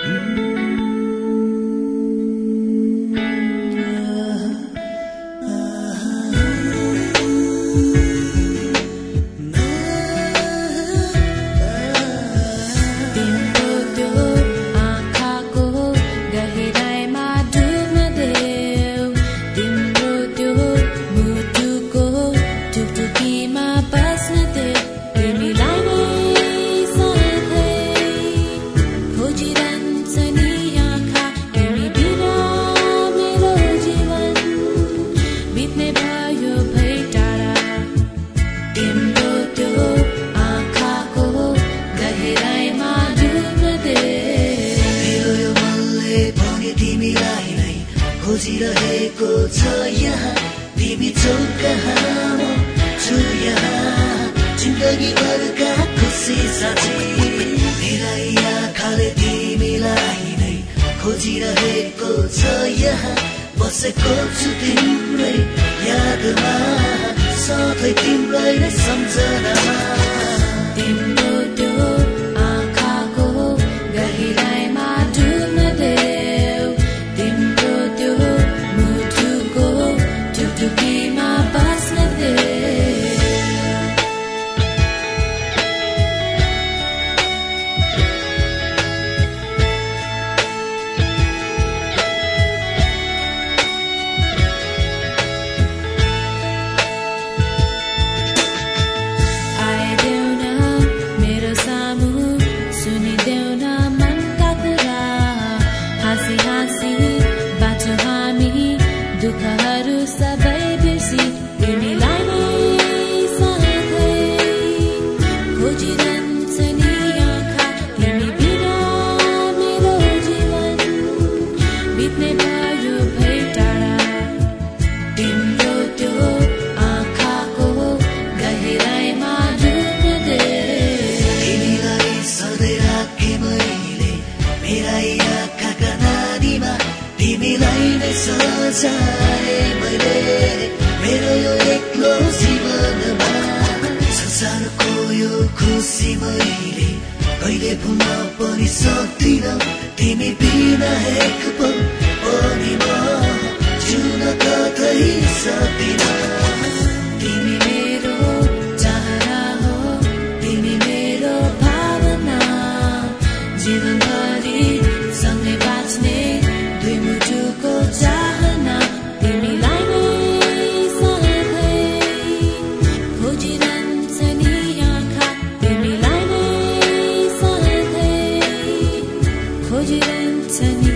खोजिरहेको छ यहाँ तिमी छौ कहाँ म छु यहाँ जिन्दगीभरका खुसी साथी मेरा आँखाले तिमीलाई नै खोजिरहेको छ यहाँ बसेको छु तिम्रै यादमा सधैँ तिम्रै नै सम्झनामा तिम्रो त्यो आँखाको गहिराइमा डुब्न देऊ तिम्रो त्यो मुटुको टुकटुकीमा बस्न देऊ दुःखहरू सबै बिर्सी तिमीलाई नै साथै खोजिरहन्छ नि आँखा तिमी बिना मेरो जीवन बित्ने भयो भई टाढा तिम्रो त्यो आँखाको गहिराइमा डुब्न दे तिमीलाई सधैँ राखे मैले मेरा आँखाका नानीमा तिमीलाई नै सजाए मैले मेरो यो एक्लो जीवनमा संसारको यो खुसी मैले कहिले भुल्न पनि सक्दिनँ तिमी बिना एक पल पनि म जिउन कतै सक्दिनँ तिमी मेरो चाहना हो तिमी मेरो भावना जीवनभरि सँगै बाँच्ने दुई मुटुको चाहना तिमीलाई नै साथै खोजिरहन्छ नि आँखा तिमीलाई नै साथै खोजिरहन्छ नि